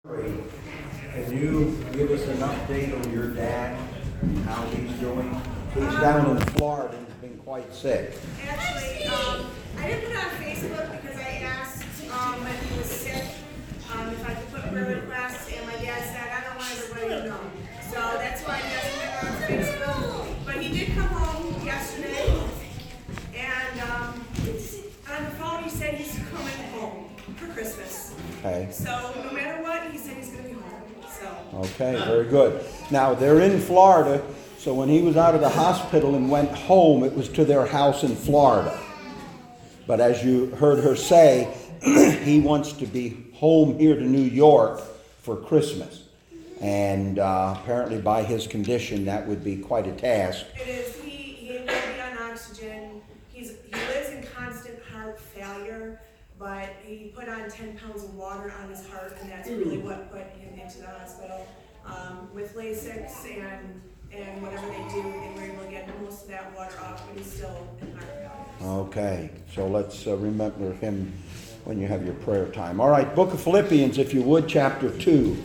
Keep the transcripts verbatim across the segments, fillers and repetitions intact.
Can you give us an update on your dad, how he's doing? He's down in Florida and he's been quite sick. Actually, um, I didn't put it on Facebook because I asked um, when he was sick um, if I could put prayer requests, and my dad said, I don't want everybody to know. So that's why he hasn't been on Facebook. But he did come home yesterday, and um, on the phone he said he's coming home for Christmas. Okay. So no matter what, he said he's going to be home. So. Okay, very good. Now, they're in Florida, so when he was out of the hospital and went home, it was to their house in Florida. But as you heard her say, he wants to be home here to New York for Christmas. And uh, apparently by his condition, that would be quite a task. It is. He, he will be on oxygen. He's, he lives in constant heart failure, but he put on ten pounds of water on his heart, and that's really what put him into the hospital. Um, with Lasix and and whatever they do, they were able to get most of that water off, but he's still in heart failure. Okay, so let's uh, remember him when you have your prayer time. All right, Book of Philippians, if you would, chapter two.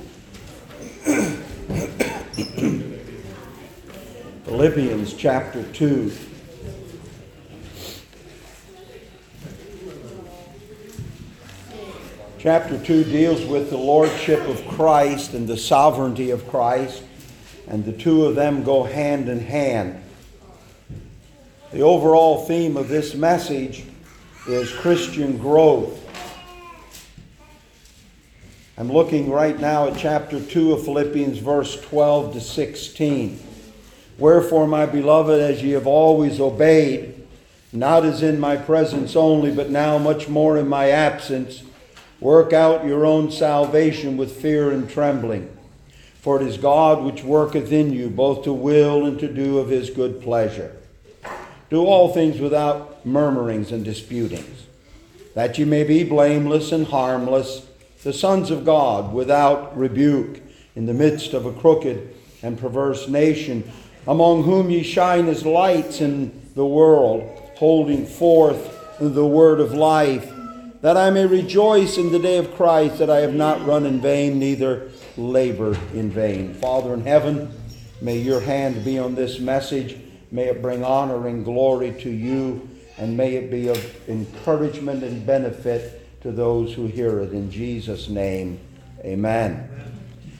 Philippians chapter two. Chapter two deals with the lordship of Christ and the sovereignty of Christ, and the two of them go hand in hand. The overall theme of this message is Christian growth. I'm looking right now at chapter two of Philippians, verse twelve to sixteen. Wherefore, my beloved, as ye have always obeyed, not as in my presence only, but now much more in my absence, work out your own salvation with fear and trembling. For it is God which worketh in you, both to will and to do of his good pleasure. Do all things without murmurings and disputings, that ye may be blameless and harmless, the sons of God, without rebuke, in the midst of a crooked and perverse nation, among whom ye shine as lights in the world, holding forth the word of life, that I may rejoice in the day of Christ, that I have not run in vain, neither labored in vain. Father in heaven, may your hand be on this message. May it bring honor and glory to you, and may it be of encouragement and benefit to those who hear it. In Jesus' name, amen. Amen.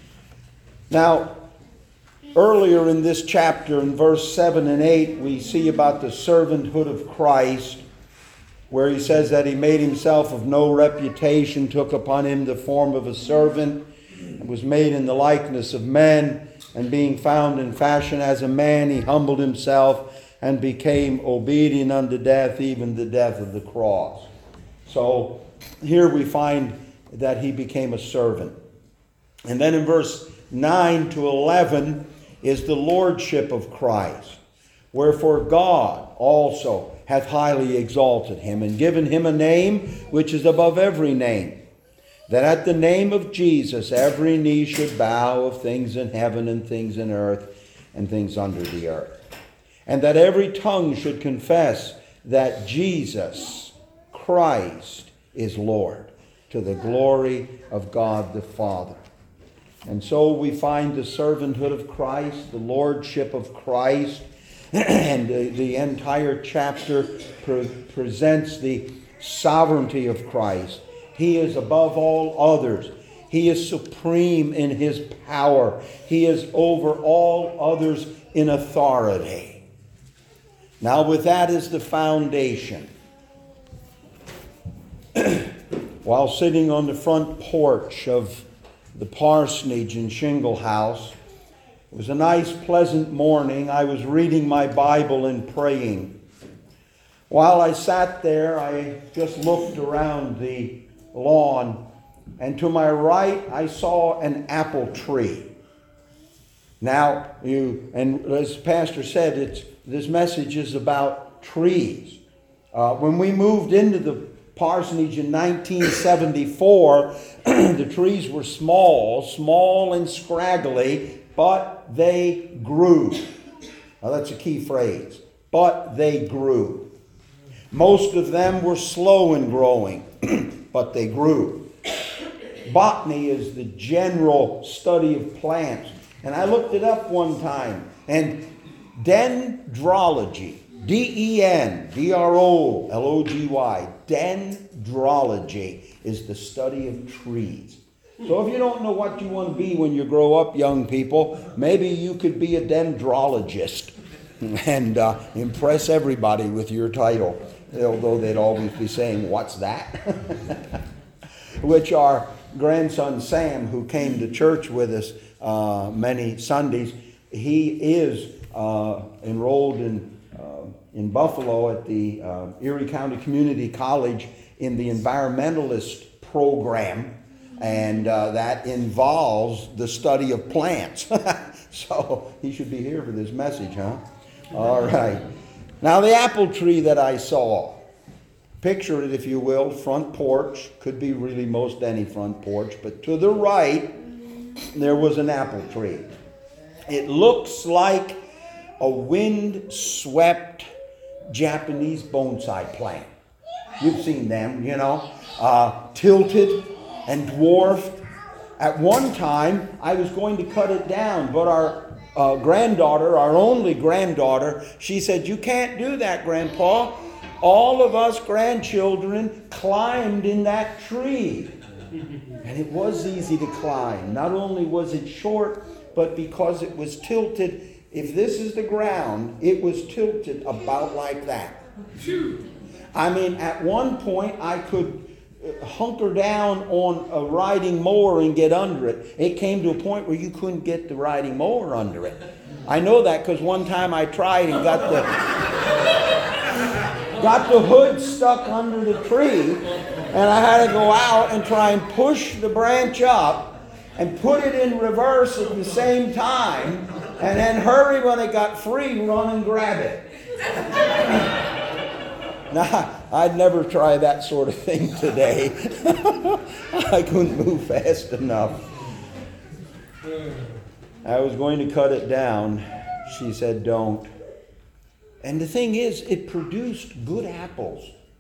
Now, earlier in this chapter, in verse seven and eight, we see about the servanthood of Christ, where he says that he made himself of no reputation, took upon him the form of a servant, and was made in the likeness of men, and being found in fashion as a man, he humbled himself and became obedient unto death, even the death of the cross. So here we find that he became a servant. And then in verse nine to eleven is the lordship of Christ. Wherefore God also hath highly exalted him, and given him a name which is above every name, that at the name of Jesus every knee should bow, of things in heaven and things in earth and things under the earth, and that every tongue should confess that Jesus Christ is Lord, to the glory of God the Father. And so we find the servanthood of Christ, the lordship of Christ, and the, the entire chapter pre- presents the sovereignty of Christ. He is above all others. He is supreme in his power. He is over all others in authority. Now, with that as the foundation, while sitting on the front porch of the parsonage in Shingle House, it was a nice, pleasant morning. I was reading my Bible and praying. While I sat there, I just looked around the lawn, and to my right, I saw an apple tree. Now, you, and as Pastor said, it's this message is about trees. Uh, when we moved into the parsonage in nineteen seventy-four, the trees were small, small and scraggly, but they grew. Now that's a key phrase. But they grew. Most of them were slow in growing, but they grew. Botany is the general study of plants. And I looked it up one time. And dendrology, D E N D R O L O G Y, dendrology is the study of trees. So if you don't know what you want to be when you grow up, young people, maybe you could be a dendrologist and uh, impress everybody with your title, although they'd always be saying, "What's that?" Which our grandson Sam, who came to church with us uh, many Sundays, he is uh, enrolled in uh, in Buffalo at the uh, Erie County Community College in the environmentalist program, and uh, that involves the study of plants. So he should be here for this message, huh? All right. Now the apple tree that I saw, picture it if you will, front porch, could be really most any front porch, but to the right there was an apple tree. It looks like a wind-swept Japanese bonsai plant. You've seen them, you know, uh, tilted and dwarfed. At one time, I was going to cut it down, but our uh, granddaughter, our only granddaughter, she said, "You can't do that, Grandpa. All of us grandchildren climbed in that tree." And it was easy to climb. Not only was it short, but because it was tilted, if this is the ground, it was tilted about like that. I mean, at one point, I could hunker down on a riding mower and get under it. It came to a point where you couldn't get the riding mower under it. I know that because one time I tried and got the got the hood stuck under the tree, and I had to go out and try and push the branch up and put it in reverse at the same time, and then hurry when it got free, run and grab it. Now, I'd never try that sort of thing today. I couldn't move fast enough. I was going to cut it down. She said, "Don't." And the thing is, it produced good apples.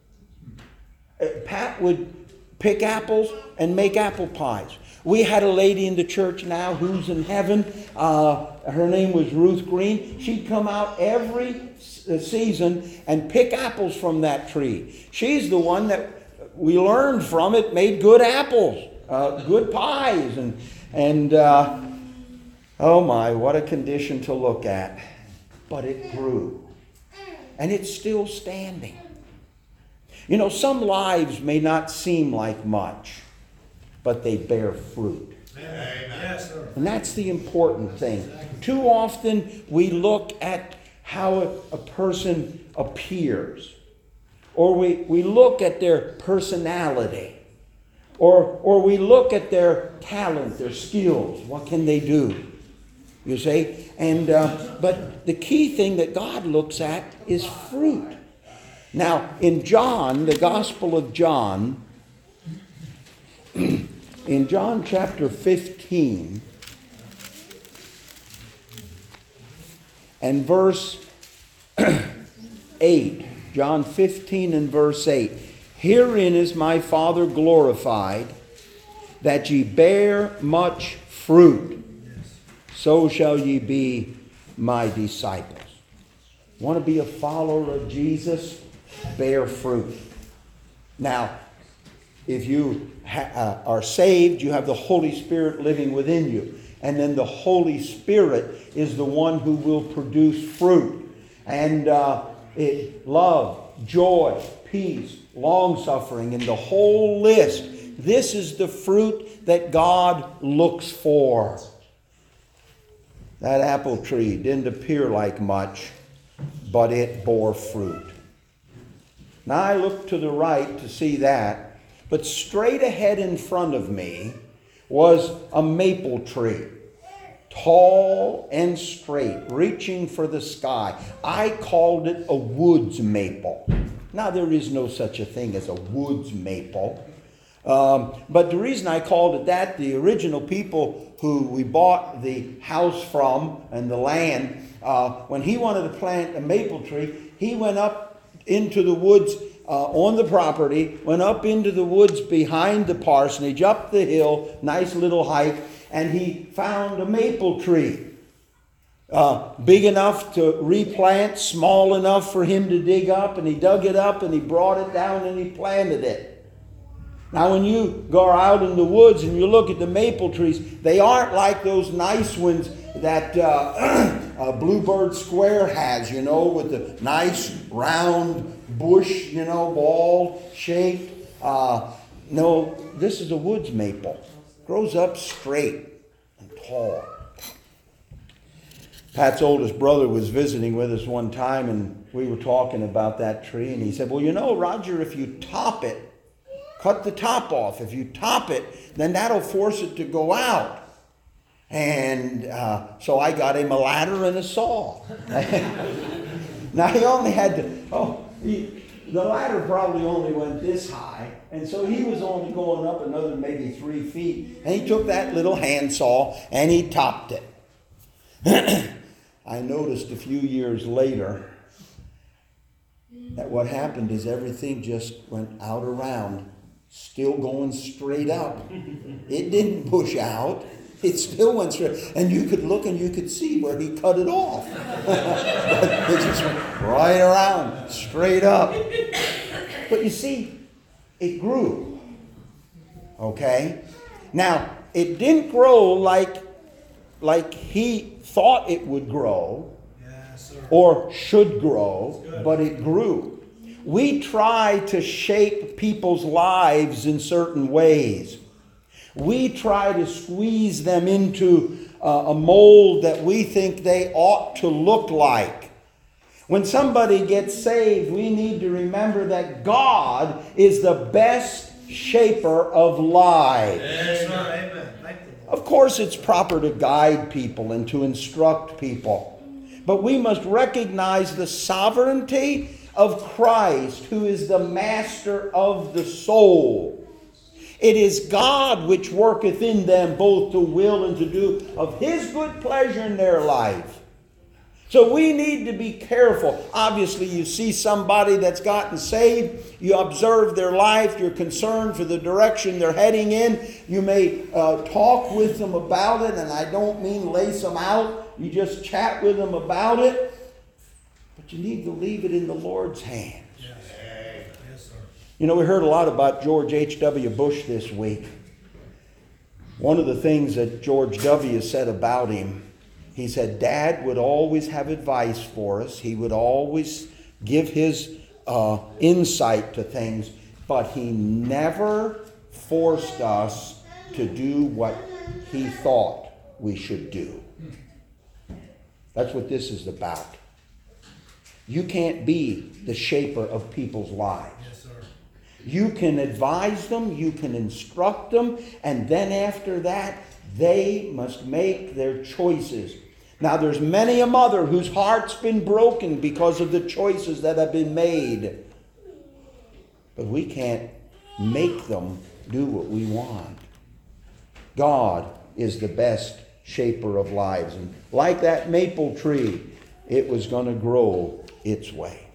Pat would pick apples and make apple pies. We had a lady in the church now who's in heaven. Uh, her name was Ruth Green. She'd come out every season and pick apples from that tree. She's the one that we learned from it, made good apples, uh, good pies. And, and uh, oh my, what a condition to look at. But it grew. And it's still standing. You know, some lives may not seem like much, but they bear fruit. Yes, sir. And that's the important thing. Too often we look at how a, a person appears, or we, we look at their personality, or, or we look at their talent, their skills. What can they do? You see? And uh, but the key thing that God looks at is fruit. Now, in John, the Gospel of John, in John chapter fifteen and verse eight, John fifteen and verse eight, "Herein is my Father glorified, that ye bear much fruit, so shall ye be my disciples." Want to be a follower of Jesus? Bear fruit. Now, if you ha- uh, are saved, you have the Holy Spirit living within you. And then the Holy Spirit is the one who will produce fruit. And uh, it, love, joy, peace, long-suffering, and the whole list. This is the fruit that God looks for. That apple tree didn't appear like much, but it bore fruit. Now I looked to the right to see that, but straight ahead in front of me was a maple tree, tall and straight, reaching for the sky. I called it a woods maple. Now there is no such a thing as a woods maple. Um, but the reason I called it that, the original people who we bought the house from and the land, uh, when he wanted to plant a maple tree, he went up into the woods uh, on the property, went up into the woods behind the parsonage, up the hill, nice little hike, and he found a maple tree. Uh, big enough to replant, small enough for him to dig up, and he dug it up and he brought it down and he planted it. Now when you go out in the woods and you look at the maple trees, they aren't like those nice ones that uh, uh, Bluebird Square has, you know, with the nice round bush, you know, ball shaped. Uh, no, this is a woods maple. Grows up straight and tall. Pat's oldest brother was visiting with us one time, and we were talking about that tree, and he said, well, you know, Roger, if you top it, cut the top off. If you top it, then that'll force it to go out. And uh, so I got him a ladder and a saw. Now he only had to, oh, he, the ladder probably only went this high. And so he was only going up another maybe three feet. And he took that little handsaw and he topped it. I noticed a few years later that what happened is everything just went out around, still going straight up. It didn't push out. It still went straight. And you could look and you could see where he cut it off. It just went right around, straight up. But you see, it grew. Okay? Now, it didn't grow like, like he thought it would grow or should grow, but it grew. We try to shape people's lives in certain ways. We try to squeeze them into uh, a mold that we think they ought to look like. When somebody gets saved, we need to remember that God is the best shaper of lives. Amen. Of course, it's proper to guide people and to instruct people. But we must recognize the sovereignty of Christ, who is the master of the soul. It is God which worketh in them both to will and to do of His good pleasure in their life. So we need to be careful. Obviously, you see somebody that's gotten saved, you observe their life, you're concerned for the direction they're heading in. You may uh, talk with them about it, and I don't mean lace them out. You just chat with them about it. But you need to leave it in the Lord's hands. Yes. Yes, sir. You know, we heard a lot about George H W Bush this week. One of the things that George W. said about him, he said, Dad would always have advice for us. He would always give his uh, insight to things, but he never forced us to do what he thought we should do. That's what this is about. You can't be the shaper of people's lives. Yes, sir. You can advise them, you can instruct them, and then after that, they must make their choices. Now, there's many a mother whose heart's been broken because of the choices that have been made. But we can't make them do what we want. God is the best shaper of lives. And like that maple tree, it was going to grow its way.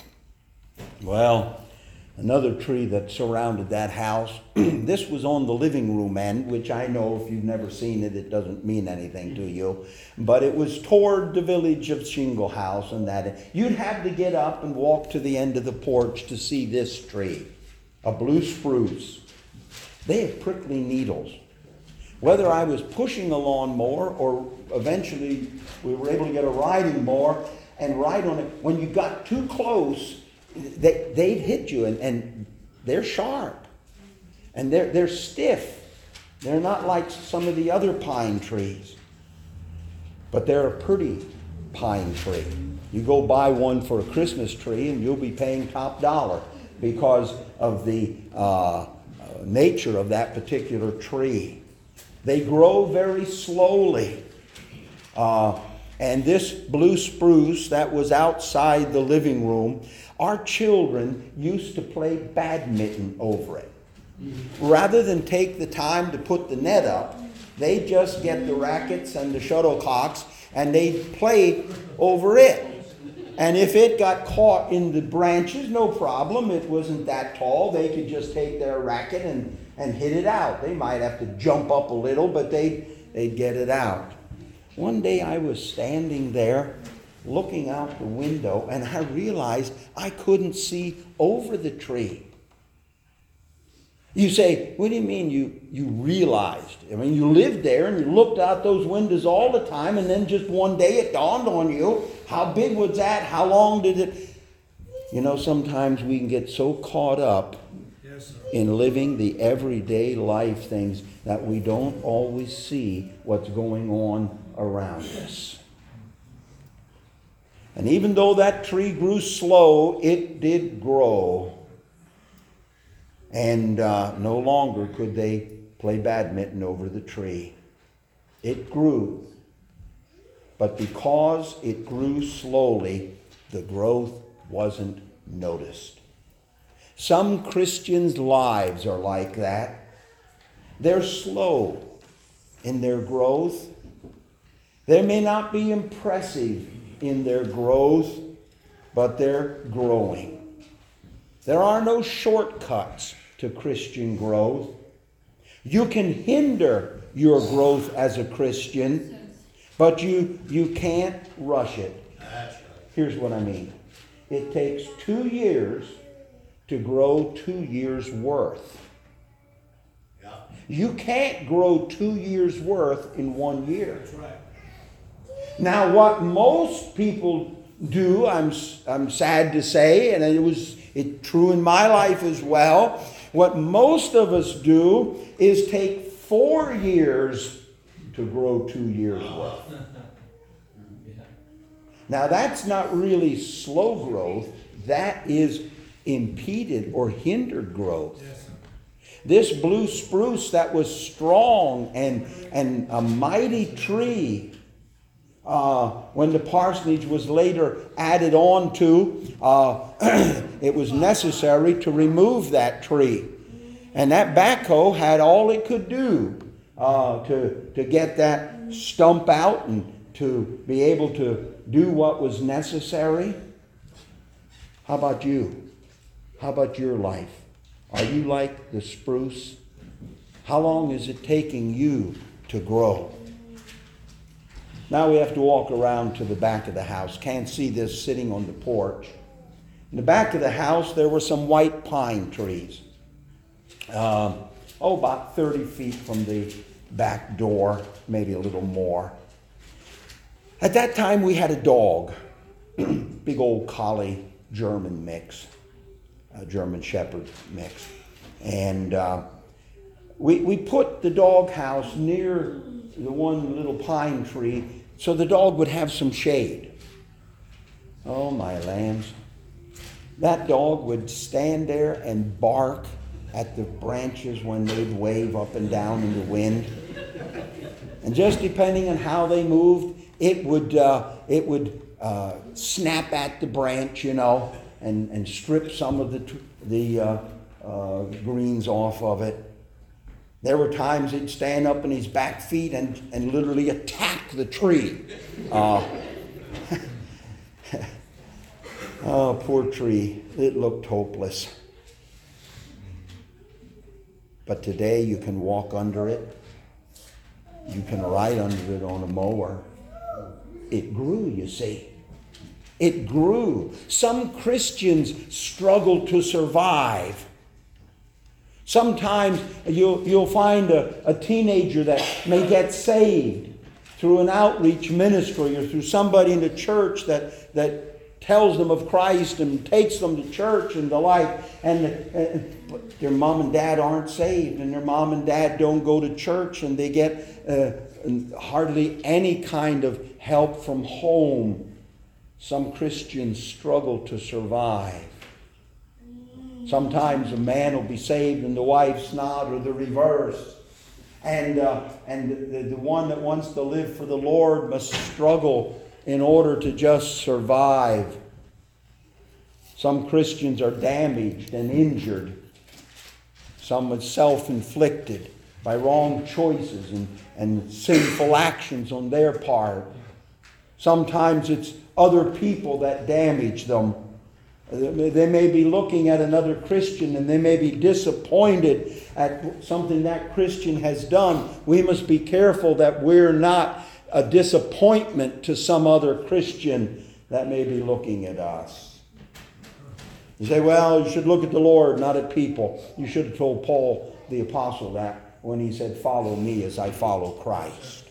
Well, another tree that surrounded that house, this was on the living room end, which I know if you've never seen it, it doesn't mean anything to you. But it was toward the village of Shingle House, and that you'd have to get up and walk to the end of the porch to see this tree, a blue spruce. They have prickly needles. Whether I was pushing a lawnmower or eventually we were able to get a riding mower and ride on it, when you got too close, they, they'd hit you, and, and they're sharp. And they're, they're stiff. They're not like some of the other pine trees. But they're a pretty pine tree. You go buy one for a Christmas tree and you'll be paying top dollar because of the uh, nature of that particular tree. They grow very slowly. Uh, and this blue spruce that was outside the living room, our children used to play badminton over it. Rather than take the time to put the net up, they just get the rackets and the shuttlecocks and they play over it. And if it got caught in the branches, no problem. It wasn't that tall. They could just take their racket and, and hit it out. They might have to jump up a little, but they'd, they'd get it out. One day I was standing there looking out the window, and I realized I couldn't see over the tree. You say, what do you mean you, you realized? I mean, you lived there and you looked out those windows all the time, and then just one day it dawned on you. How big was that? How long did it? You know, sometimes we can get so caught up in living the everyday life things that we don't always see what's going on around us. And even though that tree grew slow, it did grow. And uh, no longer could they play badminton over the tree. It grew. But because it grew slowly, the growth wasn't noticed. Some Christians' lives are like that. They're slow in their growth. They may not be impressive in their growth, but they're growing. There are no shortcuts to Christian growth. You can hinder your growth as a Christian, but you, you can't rush it. Here's what I mean. It takes two years to grow two years' worth. You can't grow two years' worth in one year. Now, what most people do, I'm, I'm sad to say, and it was it, true in my life as well, what most of us do is take four years to grow two years' worth. Now, that's not really slow growth. That is impeded or hindered growth. This blue spruce that was strong and, and a mighty tree, Uh, when the parsonage was later added on to, uh, it was necessary to remove that tree. And that backhoe had all it could do uh, to, to get that stump out and to be able to do what was necessary. How about you? How about your life? Are you like the spruce? How long is it taking you to grow? Now we have to walk around to the back of the house. Can't see this sitting on the porch. In the back of the house, there were some white pine trees. Um, oh, about thirty feet from the back door, maybe a little more. At that time, we had a dog. Big old collie German mix. A German Shepherd mix. And uh, we, we put the dog house near the one little pine tree so the dog would have some shade. Oh, my lambs. That dog would stand there and bark at the branches when they'd wave up and down in the wind. And just depending on how they moved, it would uh, it would uh, snap at the branch, you know, and, and strip some of the, the uh, uh, greens off of it. There were times he'd stand up on his back feet and, and literally attack the tree. Uh, oh, poor tree. It looked hopeless. But today you can walk under it. You can ride under it on a mower. It grew, you see. It grew. Some Christians struggle to survive. Sometimes you'll, you'll find a, a teenager that may get saved through an outreach ministry or through somebody in the church that, that tells them of Christ and takes them to church and the like. And, and but their mom and dad aren't saved, and their mom and dad don't go to church, and they get uh, hardly any kind of help from home. Some Christians struggle to survive. Sometimes a man will be saved and the wife's not, or the reverse. And uh, and the, the one that wants to live for the Lord must struggle in order to just survive. Some Christians are damaged and injured. Some are self-inflicted by wrong choices and, and sinful actions on their part. Sometimes it's other people that damage them. They may be looking at another Christian and they may be disappointed at something that Christian has done. We must be careful that we're not a disappointment to some other Christian that may be looking at us. You say, well, you should look at the Lord, not at people. You should have told Paul the apostle that when he said, follow me as I follow Christ.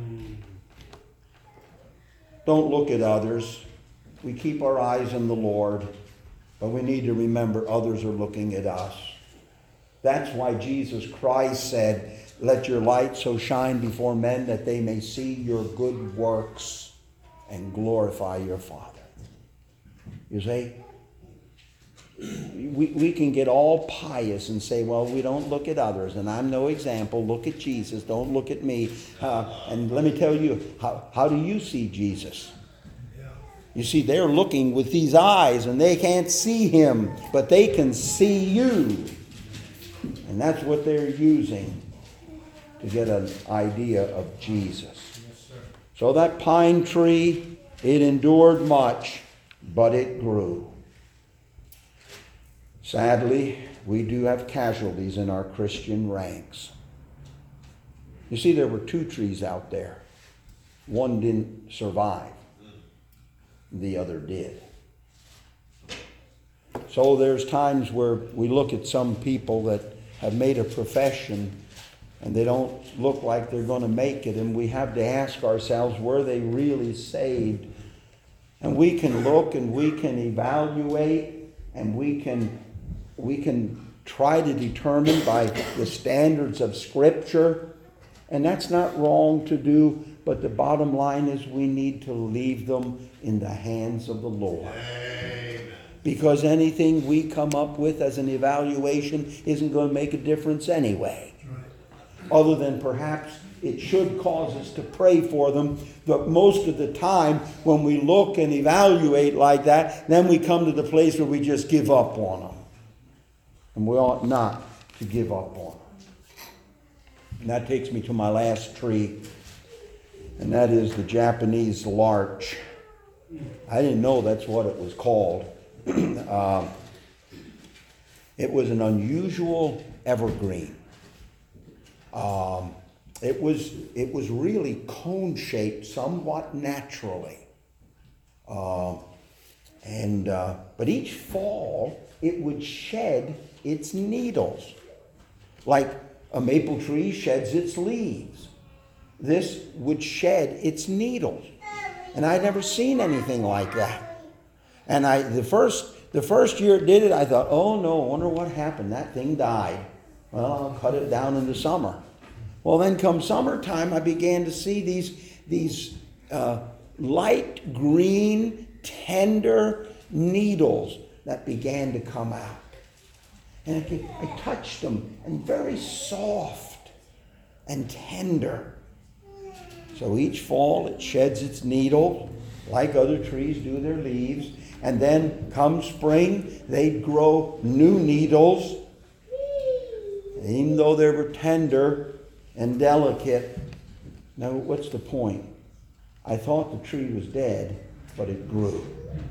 Don't look at others. We keep our eyes on the Lord, but we need to remember others are looking at us. That's why Jesus Christ said, let your light so shine before men that they may see your good works and glorify your Father. You see? We, we can get all pious and say, well, we don't look at others, and I'm no example. Look at Jesus. Don't look at me. Uh, and let me tell you, how, how do you see Jesus? You see, they're looking with these eyes, and they can't see him, but they can see you. And that's what they're using to get an idea of Jesus. So that pine tree, it endured much, but it grew. Sadly, we do have casualties in our Christian ranks. You see, there were two trees out there. One didn't survive. The other did. So there's times where we look at some people that have made a profession and they don't look like they're going to make it, and we have to ask ourselves, were they really saved? And we can look and we can evaluate and we can we can try to determine by the standards of Scripture, and that's not wrong to do, but the bottom line is we need to leave them in the hands of the Lord. Amen. Because anything we come up with as an evaluation isn't going to make a difference anyway. Right. Other than perhaps it should cause us to pray for them. But most of the time when we look and evaluate like that, then we come to the place where we just give up on them. And we ought not to give up on them. And that takes me to my last tree. And that is the Japanese larch. I didn't know that's what it was called. uh, it was an unusual evergreen. Um, it was it was really cone-shaped, somewhat naturally. Uh, and uh, but each fall it would shed its needles, like a maple tree sheds its leaves. This would shed its needles. And I'd never seen anything like that. And I the first the first year it did it, I thought, oh no, I wonder what happened. That thing died. Well, I'll cut it down in the summer. Well, then come summertime, I began to see these, these uh, light green, tender needles that began to come out. And I, I touched them, and very soft and tender. So each fall it sheds its needle, like other trees do their leaves. And then come spring, they'd grow new needles. And even though they were tender and delicate. Now, what's the point? I thought the tree was dead, but it grew.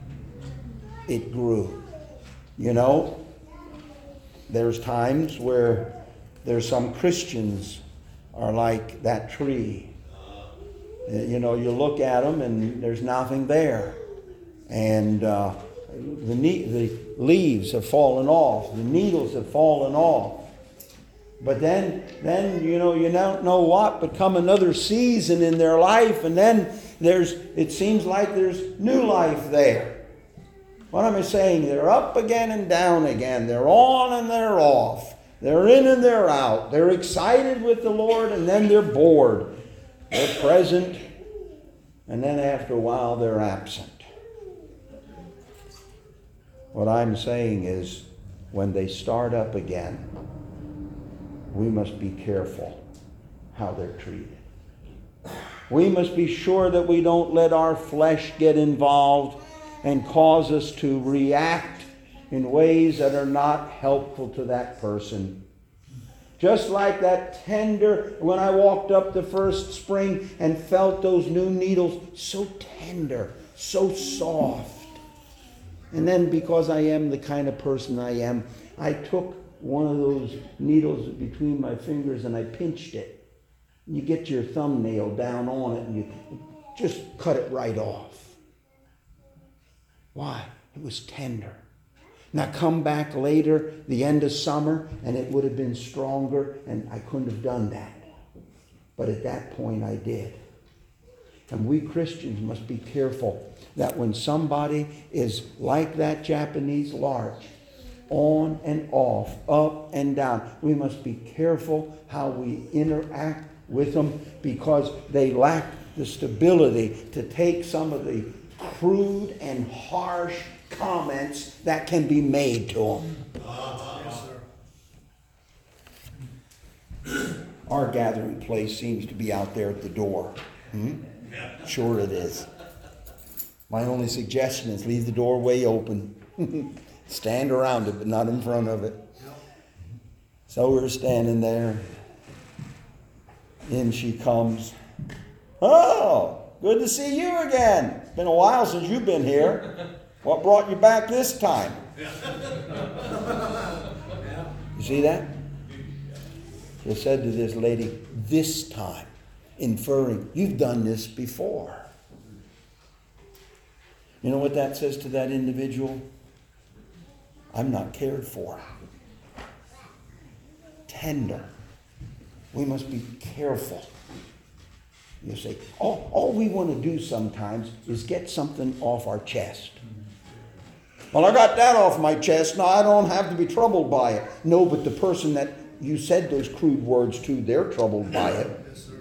It grew. You know, there's times where there's some Christians are like that tree. You know, you look at them and there's nothing there. And uh, the, ne- the leaves have fallen off. The needles have fallen off. But then, then you know, you don't know what, but come another season in their life, and then there's, it seems like there's new life there. What am I saying? They're up again and down again. They're on and they're off. They're in and they're out. They're excited with the Lord, and then they're bored. They're present, and then after a while they're absent. What I'm saying is, when they start up again, we must be careful how they're treated. We must be sure that we don't let our flesh get involved and cause us to react in ways that are not helpful to that person. Just like that tender, when I walked up the first spring and felt those new needles, so tender, so soft. And then because I am the kind of person I am, I took one of those needles between my fingers and I pinched it. You get your thumbnail down on it and you just cut it right off. Why? It was tender. Now come back later, the end of summer, and it would have been stronger, and I couldn't have done that. But at that point I did. And we Christians must be careful that when somebody is like that Japanese larch, on and off, up and down, we must be careful how we interact with them, because they lack the stability to take some of the crude and harsh comments that can be made to them. Yes, sir. Our gathering place seems to be out there at the door. Hmm? Sure it is. My only suggestion is leave the doorway open. Stand around it, but not in front of it. So we're standing there. In she comes. Oh, good to see you again. It's been a while since you've been here. What brought you back this time? You see that? She said to this lady, this time, inferring, you've done this before. You know what that says to that individual? I'm not cared for. Tender. We must be careful. You see, all, all we want to do sometimes is get something off our chest. Well, I got that off my chest. Now I don't have to be troubled by it. No, but the person that you said those crude words to, they're troubled by it.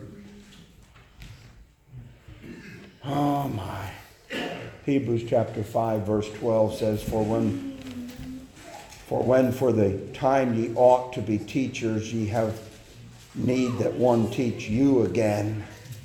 Oh my. Hebrews chapter five verse twelve says, For when for when for the time ye ought to be teachers, ye have need that one teach you again.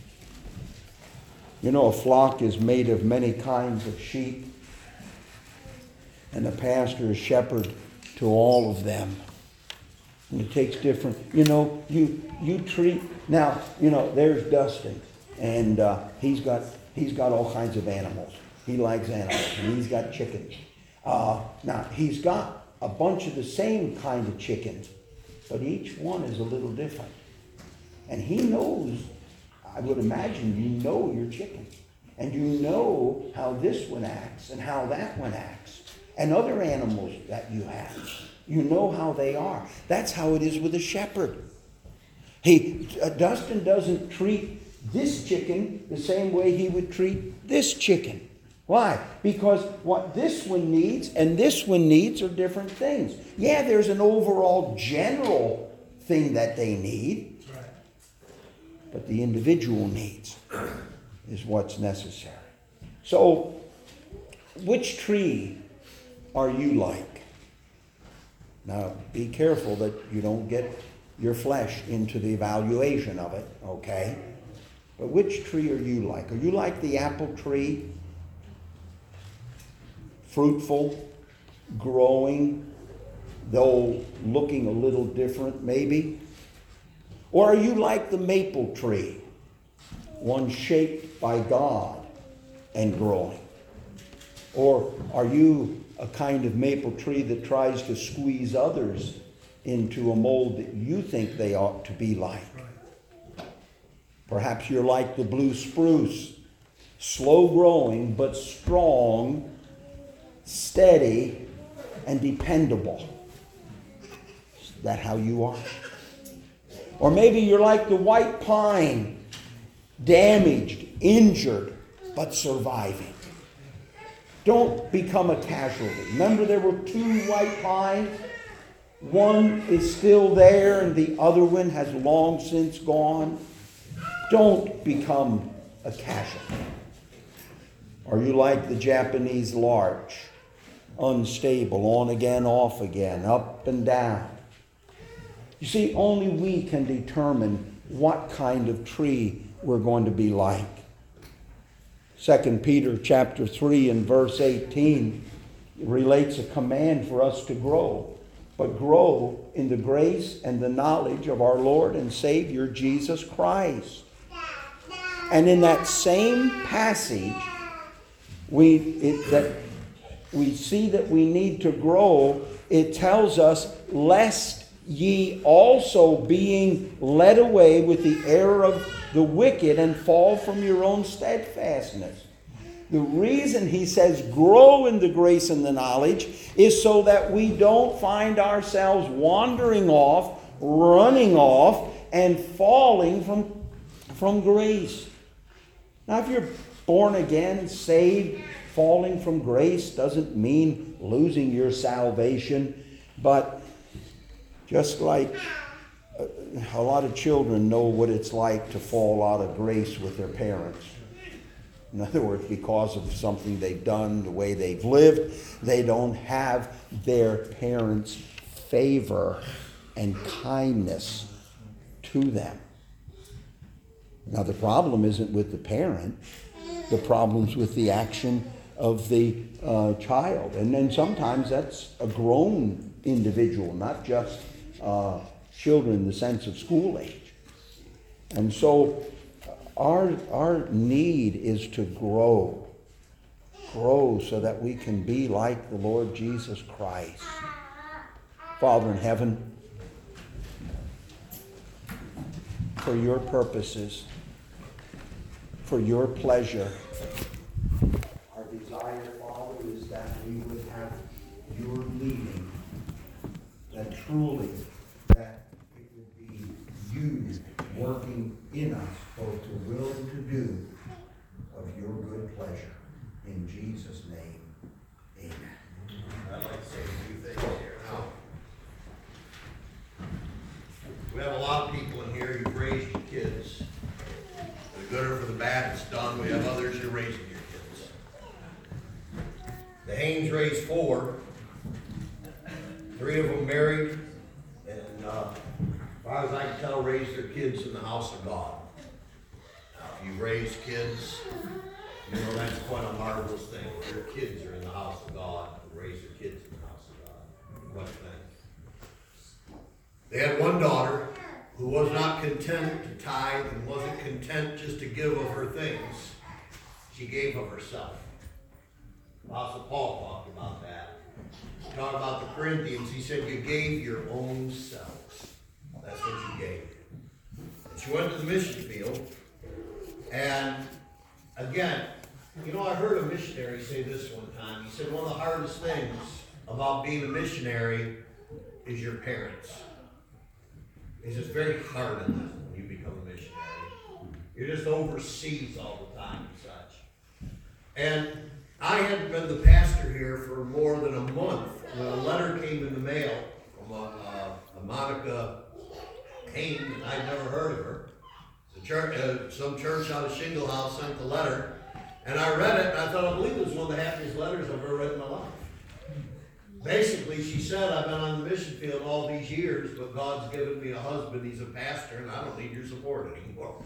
You know, a flock is made of many kinds of sheep, and the pastor is shepherd to all of them. And it takes different, you know, you you treat, now, you know, there's Dustin, and uh, he's got he's got all kinds of animals. He likes animals, and he's got chickens. Uh, now, he's got a bunch of the same kind of chickens, but each one is a little different. And he knows, I would imagine you know your chicken. And you know how this one acts and how that one acts. And other animals that you have. You know how they are. That's how it is with a shepherd. He, uh, Dustin doesn't treat this chicken the same way he would treat this chicken. Why? Because what this one needs and this one needs are different things. Yeah, there's an overall general thing that they need. But the individual needs is what's necessary. So, which tree are you like? Now, be careful that you don't get your flesh into the evaluation of it, okay? But which tree are you like? Are you like the apple tree? Fruitful, growing, though looking a little different maybe? Or are you like the maple tree, one shaped by God and growing? Or are you a kind of maple tree that tries to squeeze others into a mold that you think they ought to be like? Perhaps you're like the blue spruce, slow growing but strong, steady, and dependable. Is that how you are? Or maybe you're like the white pine, damaged, injured, but surviving. Don't become a casualty. Remember there were two white pines? One is still there and the other one has long since gone. Don't become a casualty. Are you like the Japanese larch? Unstable, on again, off again, up and down. You see, only we can determine what kind of tree we're going to be like. Second Peter chapter three and verse eighteen relates a command for us to grow, but grow in the grace and the knowledge of our Lord and Savior Jesus Christ. And in that same passage, we it, that we see that we need to grow. It tells us, lest ye also being led away with the error of the wicked and fall from your own steadfastness. The reason he says grow in the grace and the knowledge is so that we don't find ourselves wandering off, running off, and falling from, from grace. Now, if you're born again, saved, falling from grace doesn't mean losing your salvation, but just like a lot of children know what it's like to fall out of grace with their parents. In other words, because of something they've done, the way they've lived, they don't have their parents' favor and kindness to them. Now, the problem isn't with the parent. The problem's with the action of the uh, child. And then sometimes that's a grown individual, not just uh, children in the sense of school age. And so our, our need is to grow. Grow so that we can be like the Lord Jesus Christ. Father in heaven, for your purposes, for your pleasure, our desire, Father, is that we would have your leading, that truly that it would be you working in us both to will and to do of your good pleasure. In Jesus' name, amen. I'd like to say a few things here now. We have a lot of people in here, you've raised your kids. For the good or for the bad, it's done. We have others, you're raising your kids. The Haynes raised four. Three of them married, and uh, as far as I can tell, raised their kids in the house of God. Now, if you raise kids, you know that's quite a marvelous thing. Your kids are in the house of God, and raise your kids in the house of God. What a thing. They had one daughter who was not content to tithe and wasn't content just to give of her things. She gave of herself. Apostle Paul talked about that. He talked about the Corinthians. He said, you gave your own selves. That's what you gave. And she went to the mission field. And again, you know, I heard a missionary say this one time. He said, one of the hardest things about being a missionary is your parents. He says, it's very hard on them when you become a missionary. You're just overseas all the time and such. And I hadn't been the pastor here for more than a month when a letter came in the mail from a, a, a Monica Haynes, and I'd never heard of her. The church, uh, some church out of Shingle House sent the letter, and I read it, and I thought, I believe it was one of the happiest letters I've ever read in my life. Basically, she said, I've been on the mission field all these years, but God's given me a husband, he's a pastor, and I don't need your support anymore.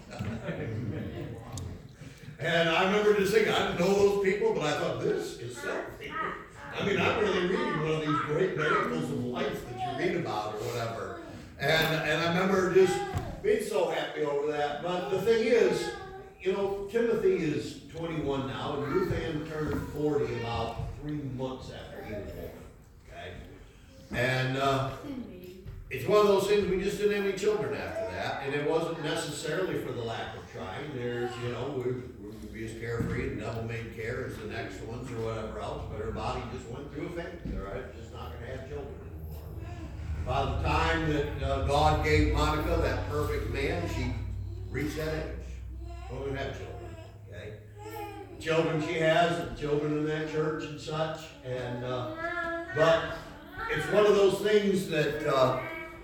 And I remember just thinking, I didn't know those people, but I thought, this is something. I mean, I'm really reading one of these great miracles of life that you read about or whatever. And, and I remember just being so happy over that. But the thing is, you know, Timothy is twenty-one now, and Ruth Ann turned forty about three months after he was born. Okay? And uh, it's one of those things, we just didn't have any children after that, and it wasn't necessarily for the lack of trying. There's, you know, we would be as carefree and devil-made care as the next ones or whatever else, but her body just went through a phase, all right? Just not going to have children anymore. By the time that uh, God gave Monica that perfect man, she reached that age. Don't even have children, okay? Children she has, and children in that church and such, and uh, but it's one of those things that uh,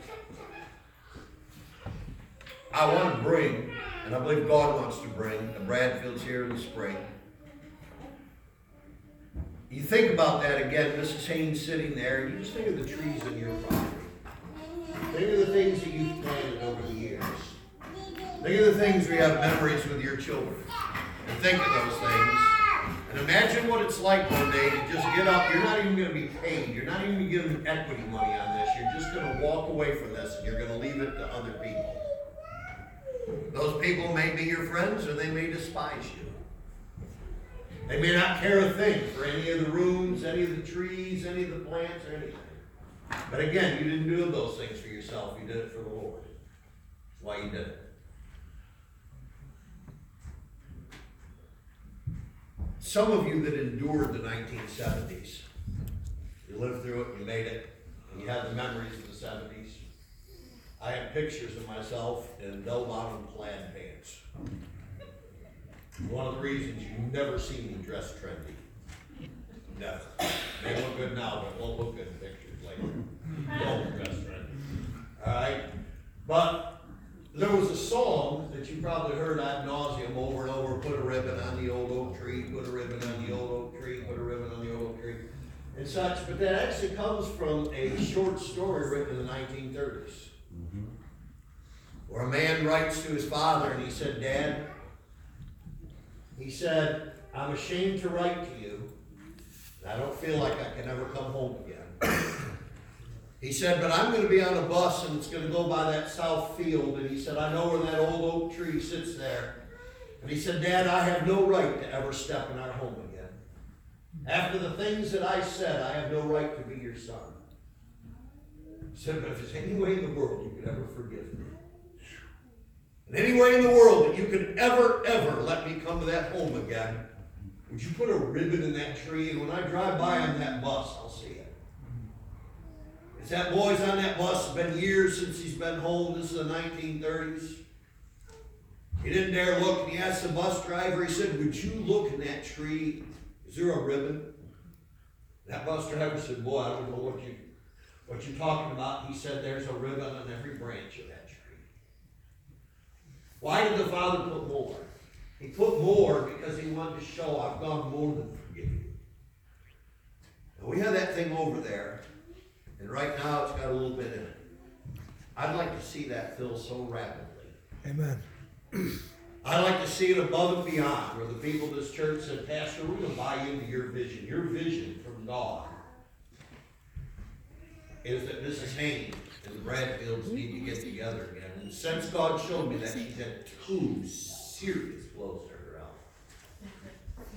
I want to bring, and I believe God wants to bring. The Bradfields here in the spring. You think about that again, Missus Haynes sitting there, and you just think of the trees in your property. Think of the things that you've planted over the years. Think of the things where you have memories with your children. And think of those things. And imagine what it's like one day to just get up. You're not even going to be paid. You're not even going to give them equity money on this. You're just going to walk away from this, and you're going to leave it to other people. Those people may be your friends, or they may despise you. They may not care a thing for any of the rooms, any of the trees, any of the plants, or anything. But again, you didn't do those things for yourself. You did it for the Lord. That's why you did it. Some of you that endured the nineteen seventies, you lived through it, you made it, and you had the memories of the seventies. I have pictures of myself in bell-bottom plaid pants. One of the reasons you never see me dress trendy. Never. May look good now, but it won't look good in pictures later. Don't dress trendy. Alright? But there was a song that you probably heard ad nauseum over and over, put a ribbon on the old oak tree, put a ribbon on the old oak tree, put a ribbon on the old oak tree, and such. But that actually comes from a short story written in the nineteen thirties. Mm-hmm. Where a man writes to his father and he said, Dad, he said, I'm ashamed to write to you. I don't feel like I can ever come home again. He said, but I'm going to be on a bus and it's going to go by that south field. And he said, I know where that old oak tree sits there. And he said, Dad, I have no right to ever step in our home again. After the things that I said, I have no right to be your son. He said, but if there's any way in the world you could ever forgive me, and any way in the world that you could ever, ever let me come to that home again, would you put a ribbon in that tree? And when I drive by on that bus, I'll see it. It's that boy's on that bus. It's been years since he's been home. This is the nineteen thirties. He didn't dare look, and he asked the bus driver, he said, would you look in that tree? Is there a ribbon? That bus driver said, boy, I don't know what, you, what you're talking about. He said, there's a ribbon on every branch of that tree. Why did the Father put more? He put more because he wanted to show, I've gone more than forgive you. Now, we have that thing over there, and right now it's got a little bit in it. I'd like to see that fill so rapidly. Amen. I'd like to see it above and beyond, where the people of this church said, Pastor, we're going to buy into your vision. Your vision from God is that Missus Haynes and the Bradfields need to get together again. And since God showed me that, she's had two serious blows to her health.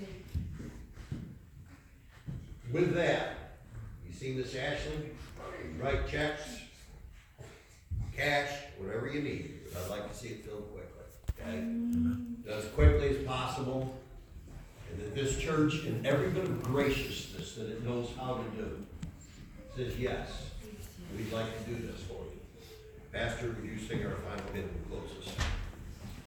With that, you see Miss Ashley, you write checks, cash, whatever you need. But I'd like to see it filled quickly. Okay? As quickly as possible. And that this church, in every bit of graciousness that it knows how to do, says, yes, we'd like to do this for you. Pastor, would you sing our final hymn and close us?